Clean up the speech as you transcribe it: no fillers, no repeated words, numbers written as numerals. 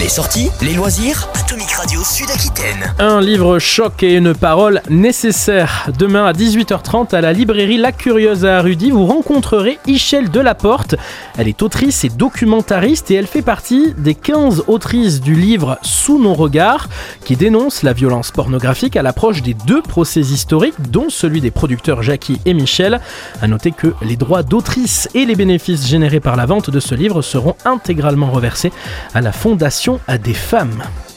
Les sorties, les loisirs, Atomic Radio Sud-Aquitaine. Un livre choc et une parole nécessaire. Demain à 18h30 à la librairie La Curieuse à Arudy, vous rencontrerez Ichel Delaporte. Elle est autrice et documentariste et elle fait partie des 15 autrices du livre Sous nos regards qui dénonce la violence pornographique à l'approche des 2 procès historiques, dont celui des producteurs Jackie et Michel. À noter que les droits d'autrice et les bénéfices générés par la vente de ce livre seront intégralement reversés à la Fondation à des femmes.